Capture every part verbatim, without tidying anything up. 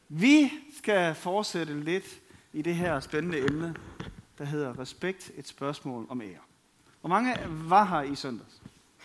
Vi skal fortsætte lidt i det her spændende emne, der hedder respekt, et spørgsmål om ære. Hvor mange var her i søndags?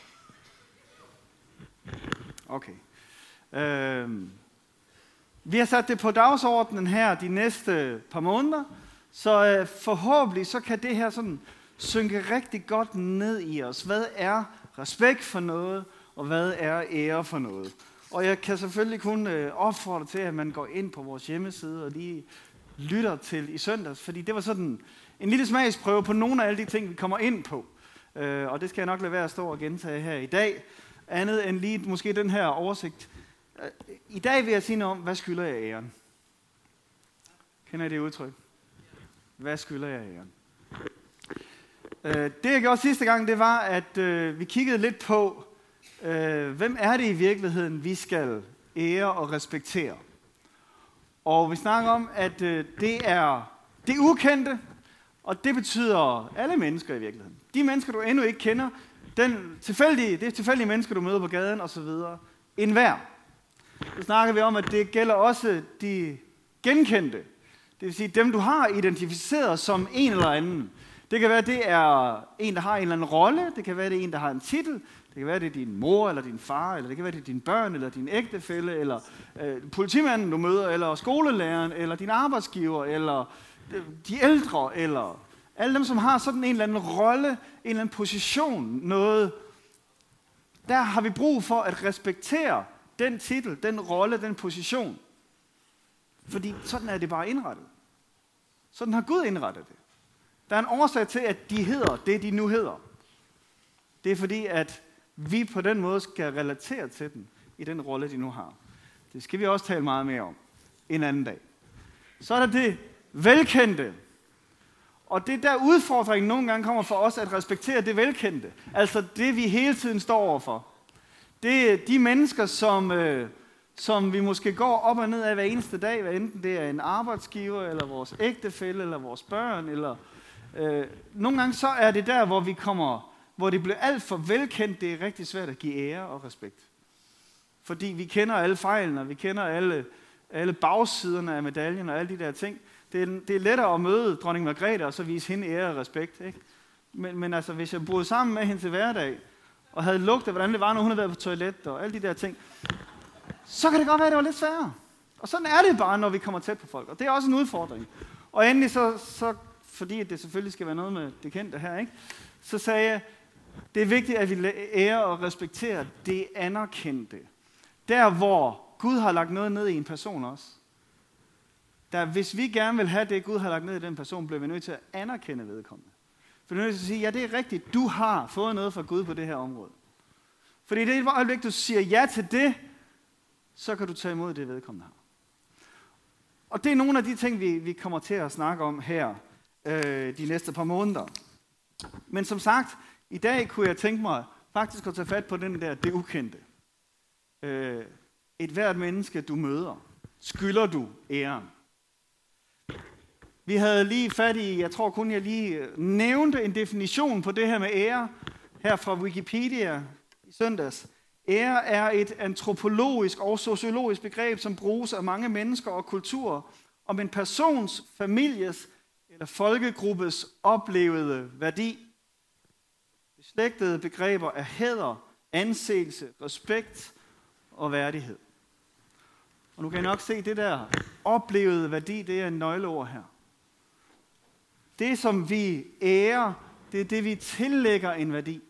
Okay. Øhm. Vi har sat det på dagsordenen her de næste par måneder, så øh, forhåbentlig så kan det her sådan synke rigtig godt ned i os. Hvad er respekt for noget, og hvad er ære for noget? Og jeg kan selvfølgelig kun øh, opfordre til, at man går ind på vores hjemmeside og lige lytter til i søndags, fordi det var sådan en lille smagsprøve på nogle af alle de ting, vi kommer ind på. Øh, og det skal jeg nok lade være at stå og gentage her i dag, andet end lige måske den her oversigt. I dag vil jeg sige noget om, hvad skylder jeg æren? Kender I det udtryk? Hvad skylder jeg æren? Det jeg gjorde sidste gang, det var, at vi kiggede lidt på, hvem er det i virkeligheden, vi skal ære og respektere. Og vi snakker om, at det er det ukendte, og det betyder alle mennesker i virkeligheden. De mennesker, du endnu ikke kender, den tilfældige, det er tilfældige mennesker, du møder på gaden osv. Enhver. Så snakker vi om, at det gælder også de genkendte. Det vil sige dem, du har identificeret som en eller anden. Det kan være, at det er en, der har en eller anden rolle. Det kan være, at det er en, der har en titel. Det kan være, at det er din mor, eller din far, eller det kan være, at det er dine børn, eller din ægtefælle, eller øh, politimanden, du møder, eller skolelæreren, eller din arbejdsgiver, eller øh, de ældre, eller alle dem, som har sådan en eller anden rolle, en eller anden position, noget. Der har vi brug for at respektere den titel, den rolle, den position. Fordi sådan er det bare indrettet. Sådan har Gud indrettet det. Der er en årsag til, at de hedder det, de nu hedder. Det er fordi, at vi på den måde skal relatere til dem i den rolle, de nu har. Det skal vi også tale meget mere om en anden dag. Så er der det velkendte. Og det der udfordringen nogle gange kommer for os at respektere det velkendte. Altså det, vi hele tiden står overfor. Det er de mennesker, som, øh, som vi måske går op og ned af hver eneste dag, hvad enten det er en arbejdsgiver, eller vores ægtefælle, eller vores børn, eller øh, nogle gange så er det der, hvor vi kommer, hvor det bliver alt for velkendt, det er rigtig svært at give ære og respekt. Fordi vi kender alle fejlene, vi kender alle, alle bagsiderne af medaljen og alle de der ting. Det er, det er lettere at møde dronning Margrethe og så vise hende ære og respekt, ikke? Men, men altså, hvis jeg boede sammen med hende til hverdag, og havde lugtet, hvordan det var, når hun havde været på toilet, og alle de der ting, så kan det godt være, at det var lidt sværere. Og sådan er det bare, når vi kommer tæt på folk. Og det er også en udfordring. Og endelig så, så fordi det selvfølgelig skal være noget med det kendte her, ikke? Så sagde jeg, det er vigtigt, at vi ærer og respekterer det anerkendte. Der, hvor Gud har lagt noget ned i en person også. Der, hvis vi gerne vil have det, Gud har lagt ned i den person, bliver vi nødt til at anerkende vedkommende. For du er nødt til at sige, ja, det er rigtigt, du har fået noget fra Gud på det her område. Fordi i det øjeblik, du siger ja til det, så kan du tage imod det, vedkommende har. Og det er nogle af de ting, vi, vi kommer til at snakke om her øh, de næste par måneder. Men som sagt, i dag kunne jeg tænke mig faktisk at tage fat på den der, det ukendte. Øh, et hvert menneske, du møder, skylder du æren. Vi havde lige fat i, jeg tror kun jeg lige nævnte en definition på det her med ære, her fra Wikipedia i søndags. Ære er et antropologisk og sociologisk begreb, som bruges af mange mennesker og kulturer om en persons, families eller folkegruppes oplevede værdi. Beslægtede begreber er hæder, anseelse, respekt og værdighed. Og nu kan I nok se, det der oplevede værdi, det er en nøgleord her. Det, som vi ærer, det er det, vi tillægger en værdi.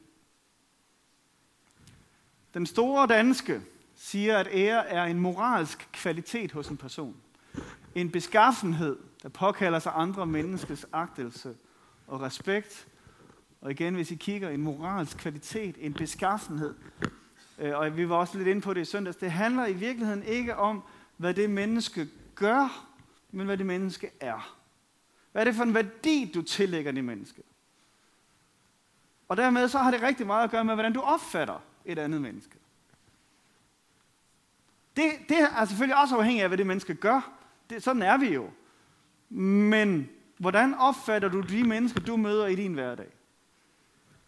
Den store danske siger, at ære er en moralsk kvalitet hos en person. En beskaffenhed, der påkalder sig andre menneskers agtelse og respekt. Og igen, hvis I kigger, en moralsk kvalitet, en beskaffenhed. Og vi var også lidt inde på det i søndags. Det handler i virkeligheden ikke om, hvad det menneske gør, men hvad det menneske er. Hvad er det for en værdi, du tillægger det menneske? Og dermed så har det rigtig meget at gøre med, hvordan du opfatter et andet menneske. Det, det er selvfølgelig også afhængigt af, hvad det menneske gør. Det, sådan er vi jo. Men hvordan opfatter du de mennesker, du møder i din hverdag?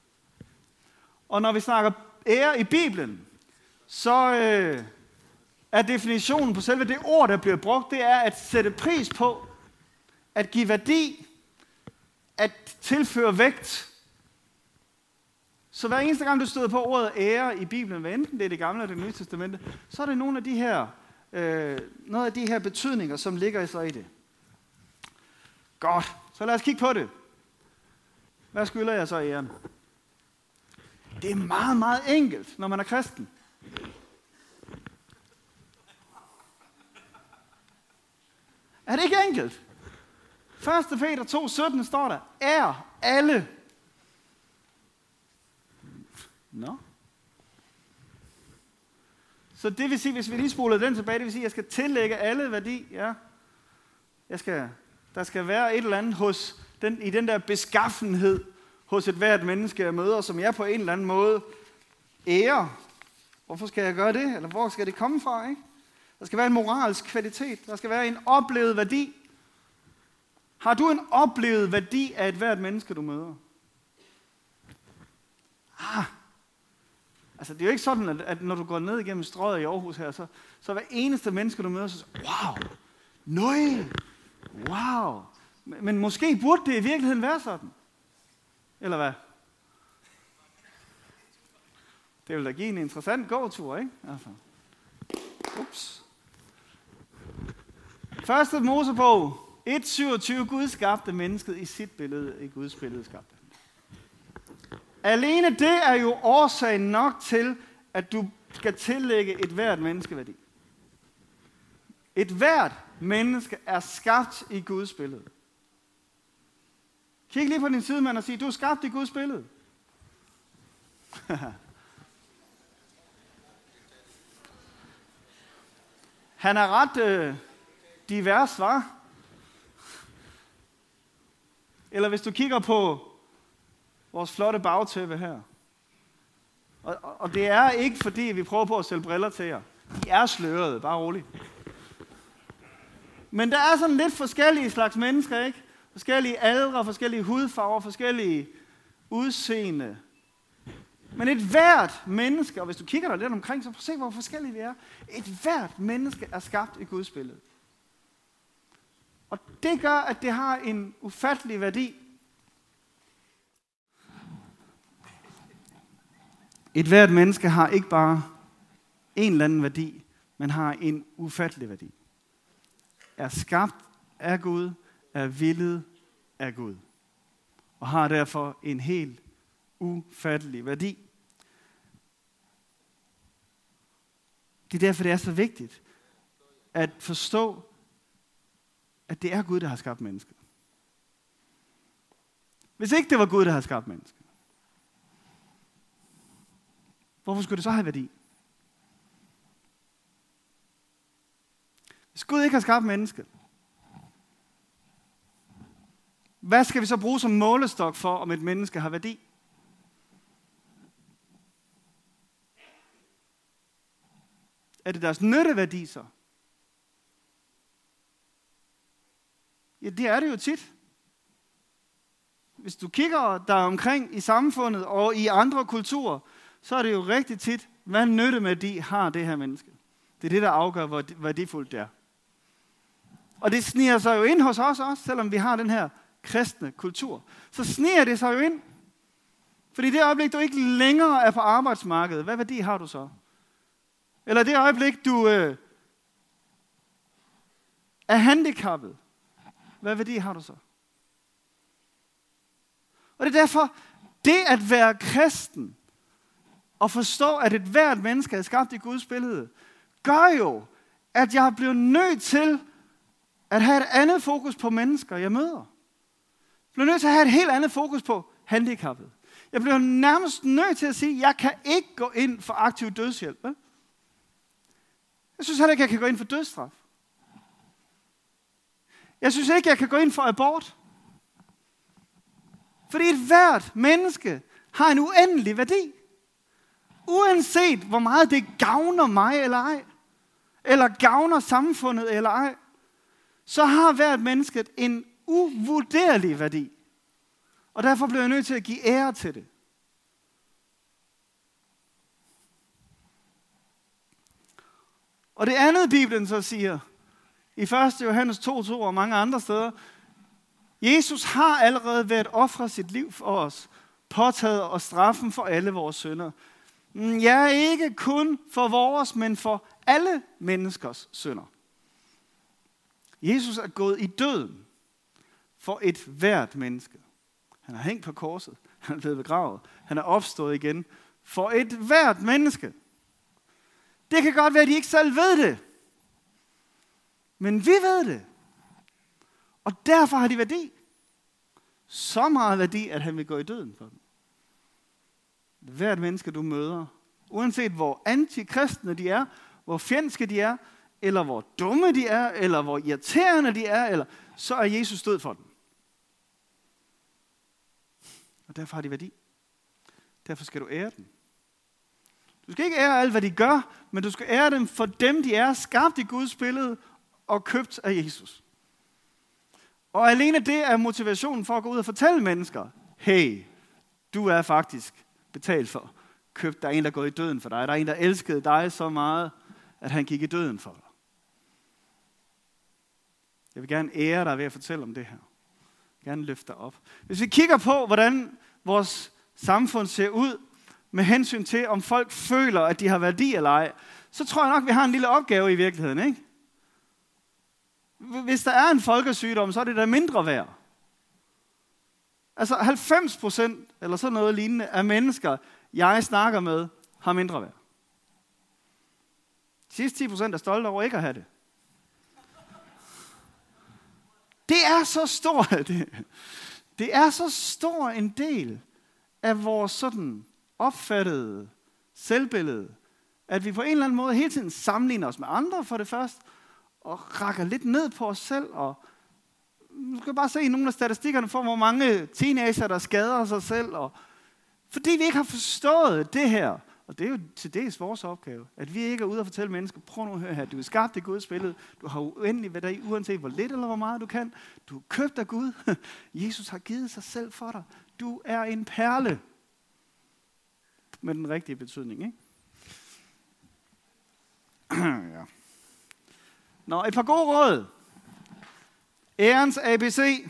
Og når vi snakker ære i Bibelen, så, øh, er definitionen på selve det ord, der bliver brugt, det er at sætte pris på, at give værdi, at tilføre vægt. Så hver eneste gang, du støder på ordet ære i Bibelen, hvad enten det er det gamle eller det nye testamente, så er det nogle af de her, øh, noget af de her betydninger, som ligger så i det. Godt, så lad os kigge på det. Hvad skylder jeg så æren? Det er meget, meget enkelt, når man er kristen. Er det ikke enkelt? første Peter to sytten står der, ær alle. Nå. Så det vil sige, hvis vi lige spoler den tilbage, det vil sige, at jeg skal tillægge alle værdi. Ja. Jeg skal, der skal være et eller andet hos den, i den der beskaffenhed hos et hvert menneske, jeg møder, som jeg på en eller anden måde ærer. Hvorfor skal jeg gøre det? Eller hvor skal det komme fra? Ikke? Der skal være en moralsk kvalitet. Der skal være en oplevet værdi. Har du en oplevet værdi af et hvert menneske, du møder? Ah. Altså, det er jo ikke sådan, at, at når du går ned igennem strøget i Aarhus her, så, så hver eneste menneske, du møder, så wow, nøj, wow. Men, men måske burde det i virkeligheden være sådan. Eller hvad? Det vil da give en interessant gåtur, ikke? Altså. Ups. Første Mosebog et syvogtyve. Gud skabte mennesket i sit billede. I Guds billede skabte han. Alene det er jo årsagen nok til, at du skal tillægge et hvert menneske værdi. Et hvert menneske er skabt i Guds billede. Kig lige på din sidemand og sig, du er skabt i Guds billede. Han er ret øh, divers, var? Eller hvis du kigger på vores flotte bagtæppe her. Og, og, og det er ikke fordi, vi prøver på at sælge briller til jer. De er slørede, bare roligt. Men der er sådan lidt forskellige slags mennesker, ikke? Forskellige aldre, forskellige hudfarver, forskellige udseende. Men et hvert menneske, og hvis du kigger der lidt omkring, så prøv at se, hvor forskellige vi er. Et hvert menneske er skabt i Guds billede. Og det gør, at det har en ufattelig værdi. Et hvert menneske har ikke bare en eller anden værdi, men har en ufattelig værdi. Er skabt af Gud, er villet af Gud. Og har derfor en helt ufattelig værdi. Det er derfor, det er så vigtigt at forstå, at det er Gud, der har skabt mennesket. Hvis ikke det var Gud, der har skabt mennesket, hvorfor skulle det så have værdi? Hvis Gud ikke har skabt mennesket, hvad skal vi så bruge som målestok for, om et menneske har værdi? Er det deres nytteværdi så? Ja, det er det jo tit. Hvis du kigger der omkring i samfundet og i andre kulturer, så er det jo rigtig tit, hvad nytteværdi har det her menneske. Det er det, der afgør, hvor værdifuldt det er. Og det sniger sig jo ind hos os også, selvom vi har den her kristne kultur. Så sniger det sig jo ind. Fordi det øjeblik, du ikke længere er på arbejdsmarkedet, hvad værdi har du så? Eller det øjeblik, du øh, er handicappet, hvad værdi har du så? Og det er derfor, det at være kristen, og forstå, at et hvert menneske er skabt i Guds billede, gør jo, at jeg bliver nødt til at have et andet fokus på mennesker, jeg møder. Jeg bliver nødt til at have et helt andet fokus på handicappet. Jeg bliver nærmest nødt til at sige, at jeg kan ikke gå ind for aktiv dødshjælp. Eh? Jeg synes heller ikke, jeg kan gå ind for dødsstraf. Jeg synes ikke, jeg kan gå ind for abort. Fordi et hvert menneske har en uendelig værdi. Uanset hvor meget det gavner mig eller ej, eller gavner samfundet eller ej, så har hvert menneske en uvurderlig værdi. Og derfor bliver jeg nødt til at give ære til det. Og Og det andet Bibelen så siger, i første Johannes to to og mange andre steder, Jesus har allerede været ofret sit liv for os, påtaget og straffen for alle vores synder. Ja, ikke kun for vores, men for alle menneskers synder. Jesus er gået i døden for et hvert menneske. Han har hængt på korset, han er blevet begravet, han er opstået igen for et hvert menneske. Det kan godt være, at de ikke selv ved det, men vi ved det. Og derfor har de værdi. Så meget værdi, at han vil gå i døden for dem. Hvert menneske, du møder, uanset hvor antikristne de er, hvor fjendske de er, eller hvor dumme de er, eller hvor irriterende de er, eller, så er Jesus død for dem. Og derfor har de værdi. Derfor skal du ære dem. Du skal ikke ære alt, hvad de gør, men du skal ære dem for dem, de er, skabt i Guds billede og købt af Jesus. Og alene det er motivationen for at gå ud og fortælle mennesker, hey, du er faktisk betalt for, købt, der er en, der er gået i døden for dig. Der er en, der elskede dig så meget, at han gik i døden for dig. Jeg vil gerne ære dig ved at fortælle om det her. Jeg vil gerne løfte dig op. Hvis vi kigger på, hvordan vores samfund ser ud, med hensyn til, om folk føler, at de har værdi eller ej, så tror jeg nok, vi har en lille opgave i virkeligheden, ikke? Hvis der er en folkesygdom, så er det da mindre værd. Altså halvfems procent eller sådan noget lignende af mennesker, jeg snakker med, har mindre værd. De sidste ti procent er stolte over ikke at have det. Det er så stor, det, det er så stor en del af vores sådan opfattede selvbillede, at vi på en eller anden måde hele tiden sammenligner os med andre for det første, og rakker lidt ned på os selv, og du skal bare se i nogle af statistikkerne for, hvor mange teenager, der skader sig selv, og fordi vi ikke har forstået det her, og det er jo til dels vores opgave, at vi ikke er ude og fortælle mennesker, prøv nu at høre her, du er skabt i Guds billede, du har uendelig værdi, uanset hvor lidt eller hvor meget du kan, du er købt af Gud, Jesus har givet sig selv for dig, du er en perle, med den rigtige betydning, ikke? Ja. Nå, et par gode råd. Ærens A B C.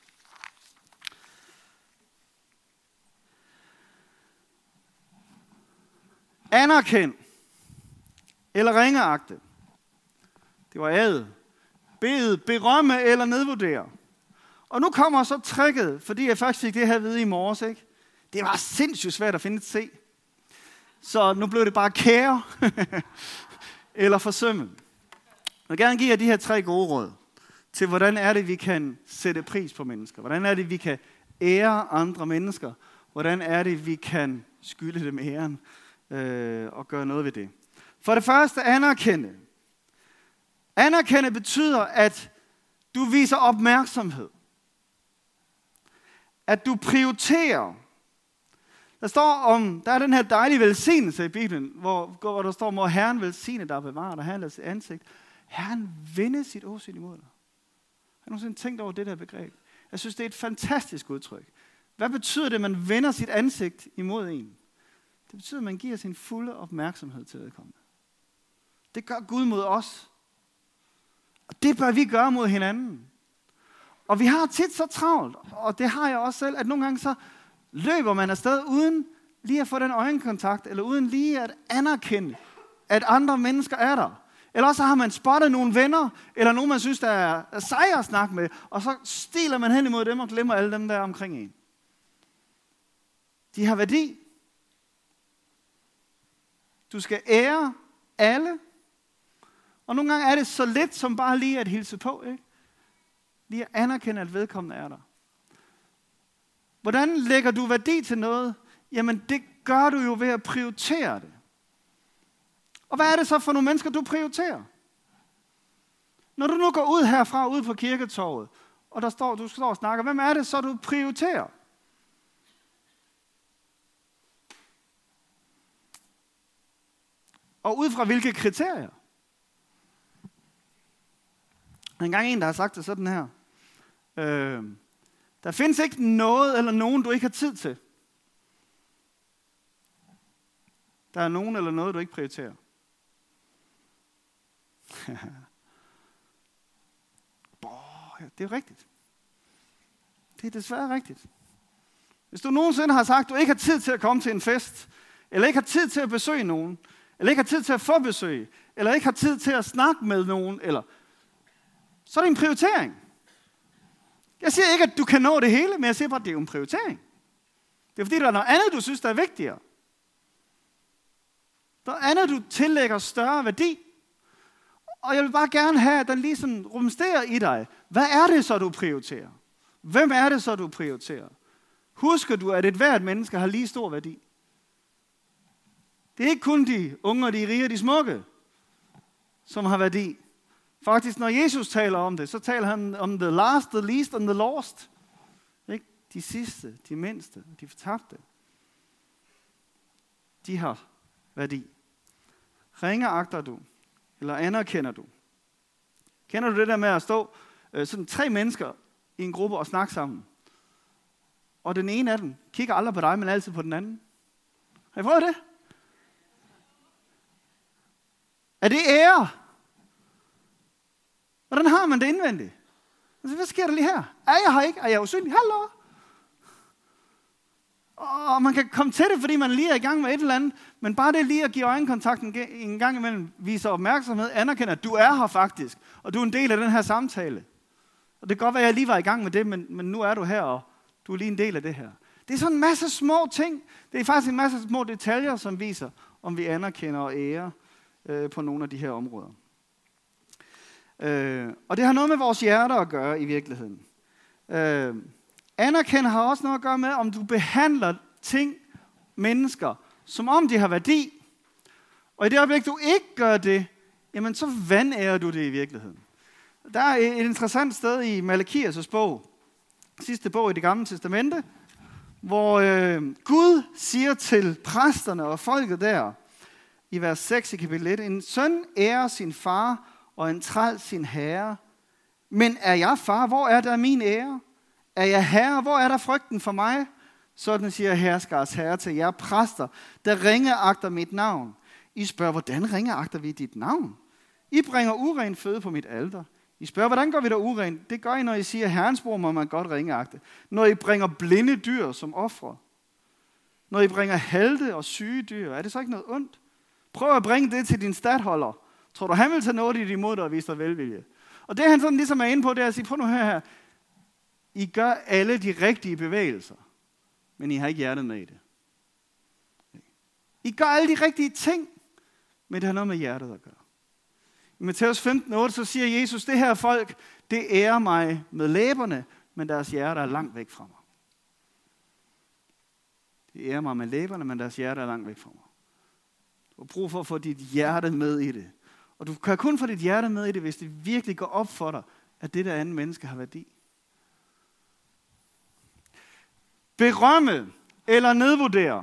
Anerkend eller ringeagte. Det var ad. Bed, berømme eller nedvurdere. Og nu kommer så tricket, fordi jeg faktisk fik det her at vide i morges, ikke? Det var sindssygt svært at finde et C. Så nu blev det bare kære eller forsømme. Jeg vil gerne give jer de her tre gode råd til, hvordan er det, vi kan sætte pris på mennesker. Hvordan er det, vi kan ære andre mennesker. Hvordan er det, vi kan skylde dem æren øh, og gøre noget ved det. For det første, anerkende. Anerkende betyder, at du viser opmærksomhed. At du prioriterer. Der står om, der er den her dejlige velsignelse i Bibelen, hvor, hvor der står, må Herren velsigne dig og bevare dig, Herren lader sit ansigt. Herren vende sit åsyn imod dig. Jeg har nogensinde tænkt over det der begreb. Jeg synes, det er et fantastisk udtryk. Hvad betyder det, at man vender sit ansigt imod en? Det betyder, at man giver sin fulde opmærksomhed til vedkommende. Det gør Gud mod os. Og det bør vi gøre mod hinanden. Og vi har tit så travlt, og det har jeg også selv, at nogle gange så løber man afsted uden lige at få den øjenkontakt, eller uden lige at anerkende, at andre mennesker er der. Eller også har man spottet nogle venner, eller nogen, man synes, der er, er seje at snakke med, og så stiler man hen imod dem og glemmer alle dem, der er omkring en. De har værdi. Du skal ære alle. Og nogle gange er det så lidt, som bare lige at hilse på, ikke? Lige at anerkende, at vedkommende er der. Hvordan lægger du værdi til noget? Jamen, det gør du jo ved at prioritere det. Og hvad er det så for nogle mennesker, du prioriterer? Når du nu går ud herfra, ud på kirketorvet, og der står, du står og snakker, hvem er det så, du prioriterer? Og ud fra hvilke kriterier? Der er engang en, der har sagt det sådan her. Øh, der findes ikke noget eller nogen, du ikke har tid til. Der er nogen eller noget, du ikke prioriterer. Boah, ja, det er rigtigt. Det er desværre rigtigt. Hvis du nogensinde har sagt, at du ikke har tid til at komme til en fest, eller ikke har tid til at besøge nogen, eller ikke har tid til at få besøg, eller ikke har tid til at snakke med nogen, eller så er det en prioritering. Jeg siger ikke, at du kan nå det hele, men jeg siger bare, at det er en prioritering. Det er fordi, der er noget andet, du synes, der er vigtigere. Der er andet, du tillægger større værdi. Og jeg vil bare gerne have, at den lige sådan rumsterer i dig. Hvad er det så, du prioriterer? Hvem er det så, du prioriterer? Husker du, at et hvert menneske har lige stor værdi? Det er ikke kun de unge, de rige og de smukke, som har værdi. Faktisk, når Jesus taler om det, så taler han om the last, the least and the lost. Ikke? De sidste, de mindste, de fortabte. De har værdi. Ringeagter du, eller anerkender du? Kender du det der med at stå øh, sådan tre mennesker i en gruppe og snakke sammen? Og den ene af dem kigger aldrig på dig, men altid på den anden. Har I prøvet det? Er det ære? Hvordan har man det indvendigt? Altså, hvad sker der lige her? Er jeg her ikke? Er jeg usynlig? Hallo? Og man kan komme til det, fordi man lige er i gang med et eller andet, men bare det lige at give øjenkontakten en gang imellem, viser opmærksomhed, anerkender, at du er her faktisk, og du er en del af den her samtale. Og det kan godt være, at jeg lige var i gang med det, men, men nu er du her, og du er lige en del af det her. Det er sådan en masse små ting. Det er faktisk en masse små detaljer, som viser, om vi anerkender og ærer øh, på nogle af de her områder. Øh, og det har noget med vores hjerter at gøre i virkeligheden. Øh, anerkende har også noget at gøre med, om du behandler ting, mennesker, som om de har værdi. Og i det øjeblik, du ikke gør det, jamen så vanærer du det i virkeligheden. Der er et interessant sted i Malakias' bog, sidste bog i Det Gamle Testamente, hvor øh, Gud siger til præsterne og folket der, i vers seks i kapitel et, en søn ærer sin far, og en træl sin herre. Men er jeg far, hvor er der min ære? Er jeg herre, hvor er der frygten for mig? Sådan siger herskers herre til jer præster, der ringeagter mit navn. I spørger, hvordan ringeagter vi dit navn? I bringer uren føde på mit alter. I spørger, hvordan går vi der uren? Det gør I, når I siger, herrens bror må man godt ringeagte. Når I bringer blinde dyr som ofre. Når I bringer halte og syge dyr, er det så ikke noget ondt? Prøv at bringe det til din stadholder. Tror du, han vil tage noget i dit imod dig og vise dig velvilje? Og det han sådan ligesom er inde på, det er at sige, prøv nu her her. I gør alle de rigtige bevægelser, men I har ikke hjertet med i det. I gør alle de rigtige ting, men det har noget med hjertet at gøre. I Matthæus femten otte, så siger Jesus, det her folk, det ærer mig med læberne, men deres hjerter er langt væk fra mig. Det ærer mig med læberne, men deres hjerter er langt væk fra mig. Du har brug for at få dit hjerte med i det. Og du kan kun få dit hjerte med i det, hvis det virkelig går op for dig, at det der andet menneske har værdi. Berømme eller nedvurdere.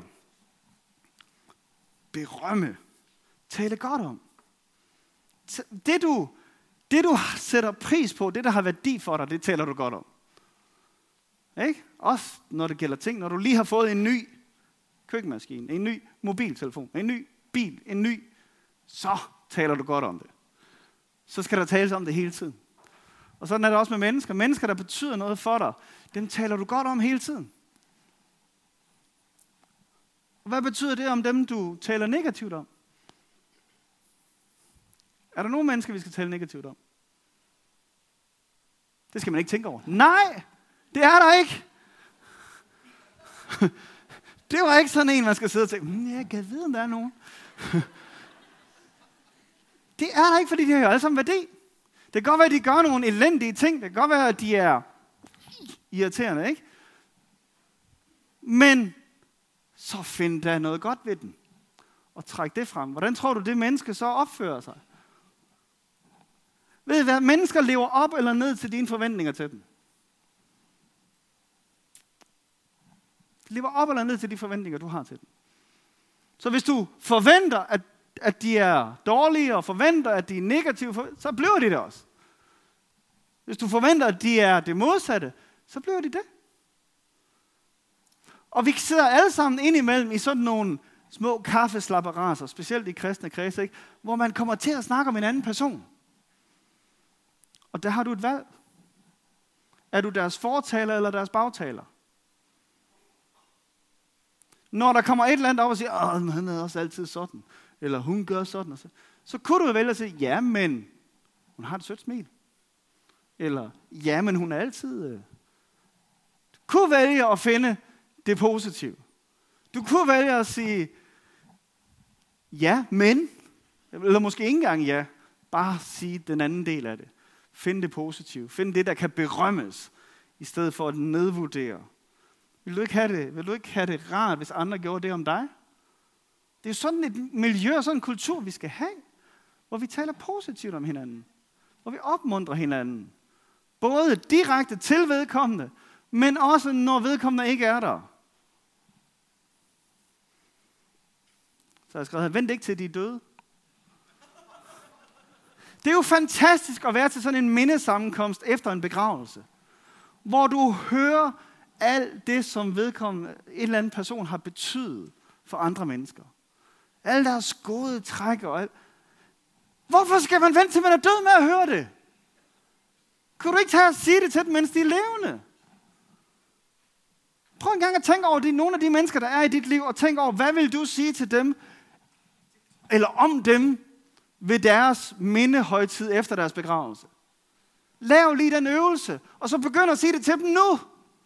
Berømme. Tale godt om. Det du, det du sætter pris på, det der har værdi for dig, det taler du godt om. Ikke? Også når det gælder ting, når du lige har fået en ny køkkenmaskine, en ny mobiltelefon, en ny bil, en ny, så taler du godt om det. Så skal der tales om det hele tiden. Og sådan er det også med mennesker. Mennesker, der betyder noget for dig, dem taler du godt om hele tiden. Og hvad betyder det om dem, du taler negativt om? Er der nogle mennesker, vi skal tale negativt om? Det skal man ikke tænke over. Nej, det er der ikke. Det var ikke sådan en, man skal sidde og tænke, jeg kan vide, om der er nogen. Det er der ikke, fordi de har jo alle sammen værdi. Det kan godt være, at de gør nogle elendige ting. Det kan godt være, at de er irriterende, ikke? Men så find der noget godt ved den. Og træk det frem. Hvordan tror du, det menneske så opfører sig? Ved I hvad? Mennesker lever op eller ned til dine forventninger til dem. De lever op eller ned til de forventninger, du har til dem. Så hvis du forventer, at, at de er dårlige, og forventer, at de er negative, så bliver de det også. Hvis du forventer, at de er det modsatte, så bliver de det. Og vi sidder alle sammen indimellem i sådan nogle små kaffeslapperaser, specielt i kristne kredse, ikke? Hvor man kommer til at snakke om en anden person. Og der har du et valg. Er du deres fortaler eller deres bagtaler? Når der kommer et eller andet op og siger, åh, han er også altid sådan, eller hun gør sådan og sådan, så kunne du vælge at sige, ja, men hun har et sødt smil. Eller, ja, men hun er altid... Øh. Du kunne vælge at finde det positive. Du kunne vælge at sige, ja, men, eller måske ikke engang ja, bare sige den anden del af det. Find det positive. Find det, der kan berømmes, i stedet for at nedvurdere. Vil du ikke have det, vil du ikke have det rart, hvis andre gjorde det om dig? Det er jo sådan et miljø og sådan en kultur, vi skal have, hvor vi taler positivt om hinanden. Hvor vi opmuntrer hinanden. Både direkte til vedkommende, men også når vedkommende ikke er der. Så jeg har skrevet, vent ikke til de er døde. Det er jo fantastisk at være til sådan en mindesammenkomst efter en begravelse, hvor du hører alt det, som vedkommende, en eller anden person har betydet for andre mennesker. Alle deres gode træk og alt. Hvorfor skal man vente til man er død med at høre det? Kunne du ikke tage og sige det til dem, mens de er levende? Prøv en gang at tænke over de, nogle af de mennesker, der er i dit liv, og tænk over, hvad vil du sige til dem, eller om dem, ved deres mindehøjtid efter deres begravelse. Lav lige den øvelse, og så begynd at sige det til dem nu.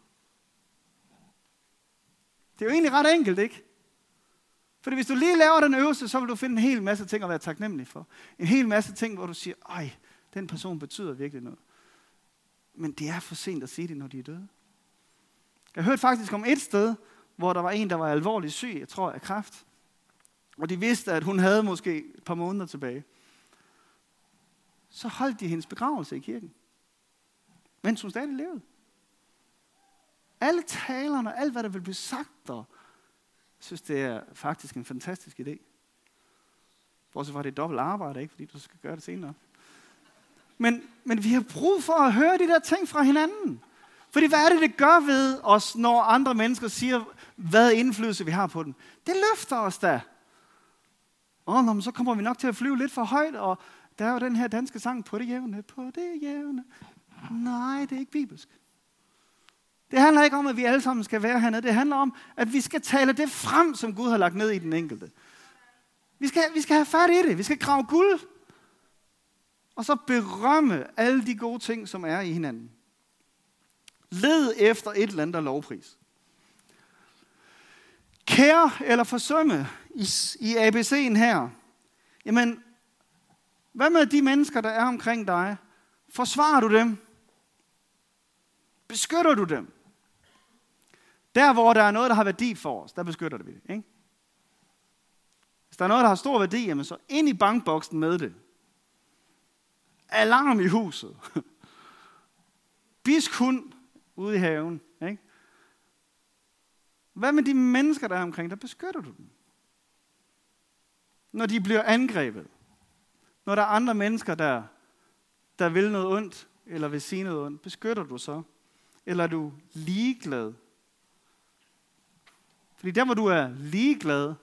Det er jo egentlig ret enkelt, ikke? Fordi hvis du lige laver den øvelse, så vil du finde en hel masse ting at være taknemmelig for. En hel masse ting, hvor du siger, ej, den person betyder virkelig noget. Men det er for sent at sige det, når de er døde. Jeg hørte faktisk om et sted, hvor der var en, der var alvorligt syg, jeg tror af kræft. Og de vidste, at hun havde måske et par måneder tilbage. Så holdt de hendes begravelse i kirken, mens hun stadig levede. Alle talerne, alt hvad der vil blive sagt der, jeg synes, det er faktisk en fantastisk idé. Bortset fra det er dobbelt arbejde, ikke? Fordi du skal gøre det senere. Men, men vi har brug for at høre de der ting fra hinanden. Fordi hvad er det, det gør ved os, når andre mennesker siger, hvad indflydelse vi har på dem? Det løfter os da. Åh, oh, så kommer vi nok til at flyve lidt for højt, og der er jo den her danske sang, på det jævne, på det jævne. Nej, det er ikke bibelsk. Det handler ikke om, at vi alle sammen skal være hernede. Det handler om, at vi skal tale det frem, som Gud har lagt ned i den enkelte. Vi skal, vi skal have fat i det. Vi skal grave guld. Og så berømme alle de gode ting, som er i hinanden. Led efter et eller andet lovpris. Kære eller forsømme i, i A B C'en her. Jamen, hvad med de mennesker, der er omkring dig? Forsvarer du dem? Beskytter du dem? Der, hvor der er noget, der har værdi for os, der beskytter vi det, ikke? Hvis der er noget, der har stor værdi, jamen så ind i bankboksen med det. Alarm i huset. Bisk hund ude i haven, ikke? Hvad med de mennesker, der er omkring, der beskytter du dem? Når de bliver angrebet. Når der er andre mennesker, der, der vil noget ondt, eller vil sige noget ondt, beskytter du så? Eller er du ligeglad? Fordi der, hvor du er ligeglad,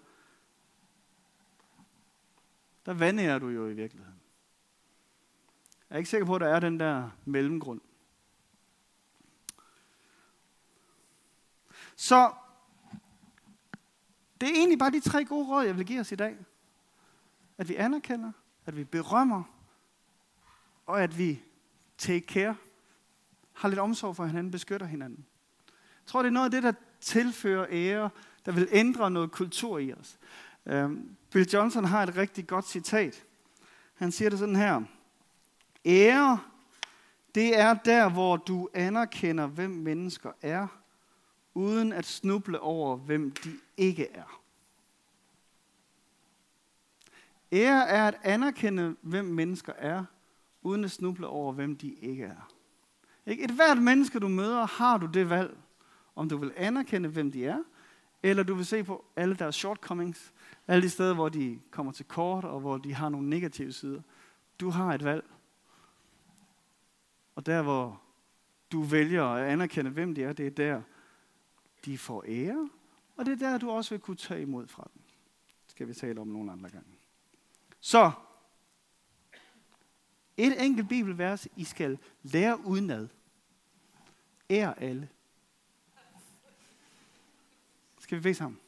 der vandærer du jo i virkeligheden. Jeg er ikke sikker på, at der er den der mellemgrund. Så det er egentlig bare de tre gode råd, jeg vil give os i dag. At vi anerkender, at vi berømmer, og at vi take care, har lidt omsorg for hinanden, beskytter hinanden. Jeg tror, det er noget af det, der tilfører ære, der vil ændre noget kultur i os. Um, Bill Johnson har et rigtig godt citat. Han siger det sådan her. Ære, det er der, hvor du anerkender, hvem mennesker er, uden at snuble over, hvem de ikke er. Ære er at anerkende, hvem mennesker er, uden at snuble over, hvem de ikke er. Et hvert menneske, du møder, har du det valg, om du vil anerkende, hvem de er, eller du vil se på alle deres shortcomings, alle de steder, hvor de kommer til kort, og hvor de har nogle negative sider. Du har et valg. Og der, hvor du vælger at anerkende, hvem de er, det er der, de får ære, og det er der, du også vil kunne tage imod fra dem. Det skal vi tale om nogle andre gange. Så, Et enkelt bibelvers, I skal lære udenad. Ær alle. Skal vi bede sammen?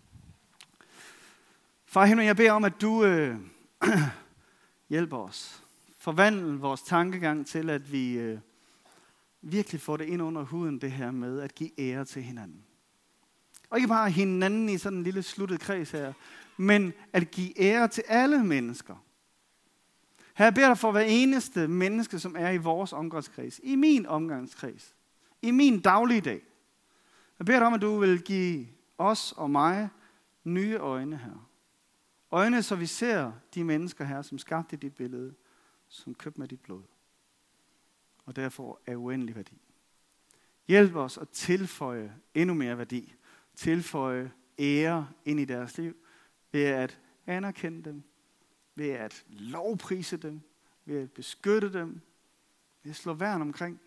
Far himmel, jeg beder om, at du øh, hjælper os. Forvandle vores tankegang til, at vi øh, virkelig får det ind under huden, det her med at give ære til hinanden. Og ikke bare hinanden i sådan en lille sluttet kreds her, men at give ære til alle mennesker. Her beder jeg for hver eneste menneske, som er i vores omgangskreds, i min omgangskreds, i min dagligdag. Jeg beder dig om, at du vil give os og mig nye øjne her. Øjne, så vi ser de mennesker her, som skabte dit billede, som købte med dit blod. Og derfor er uendelig værdi. Hjælp os at tilføje endnu mere værdi. Tilføje ære ind i deres liv, ved at anerkende dem, ved at lovprise dem, ved at beskytte dem, ved at slå værn omkring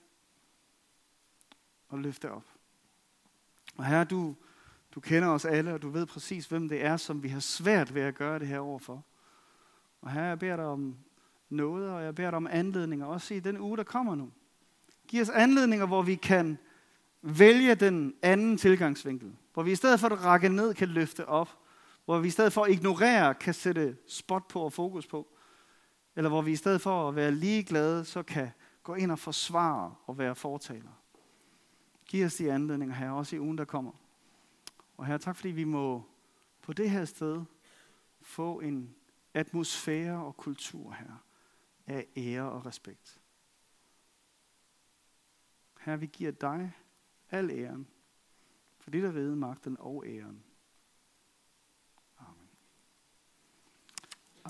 og løfte op. Og Herre, du, du kender os alle, og du ved præcis, hvem det er, som vi har svært ved at gøre det her overfor. Og Herre, jeg beder dig om noget, og jeg beder dig om anledninger, også i den uge, der kommer nu. Giv os anledninger, hvor vi kan vælge den anden tilgangsvinkel. Hvor vi i stedet for at række ned, kan løfte op. Hvor vi i stedet for at ignorere, kan sætte spot på og fokus på. Eller hvor vi i stedet for at være ligeglade, så kan gå ind og forsvare og være fortaler. Giv os de anledninger her, også i ugen, der kommer. Og Herre, tak fordi vi må på det her sted få en atmosfære og kultur her af ære og respekt. Herre, vi giver dig al æren, for det der ride magten og æren.